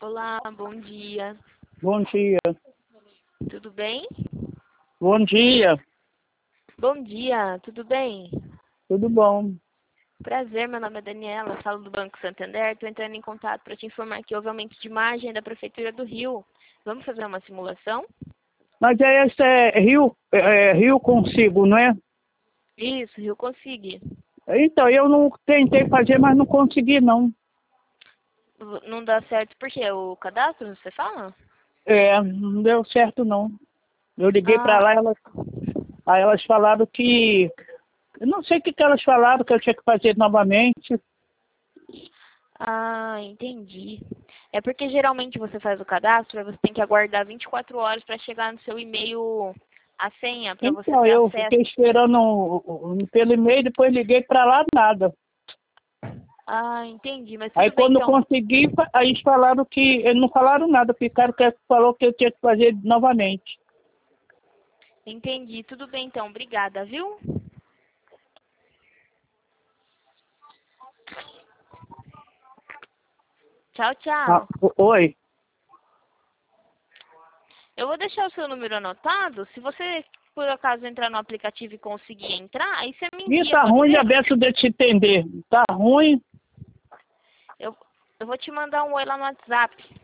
Olá, bom dia. Bom dia. Tudo bem? Bom dia. Bom dia, tudo bem? Tudo bom? Prazer, meu nome é Daniela, falo do Banco Santander. Estou entrando em contato para te informar que houve aumento de imagem da Prefeitura do Rio. Vamos fazer uma simulação? Mas esse é Rio Consigo, não é? Isso, Rio Consigue. Então, eu não tentei fazer, mas não consegui, não. Não dá certo porque o cadastro, você fala? Não deu certo, não. Eu liguei para Ah, lá, aí elas falaram que... Eu não sei o que elas falaram, que eu tinha que fazer novamente. entendi. É porque geralmente você faz o cadastro, aí você tem que aguardar 24 horas para chegar no seu e-mail a senha, para você Então, ter eu acesso. fiquei esperando pelo e-mail, depois liguei para lá, nada. Entendi, mas Aí tudo bem quando então. consegui, aí eles falaram que... Eles não falaram nada, falou que eu tinha que fazer novamente. Entendi, tudo bem então. Obrigada, viu? Tchau, Ah, tchau. oi. Eu vou deixar o seu número anotado. Se você, por acaso, entrar no aplicativo e conseguir entrar, aí você me Ih, envia, tá pode ruim, ser? Beto, de te entender. Tá ruim. Eu, eu vou te mandar um oi lá no WhatsApp.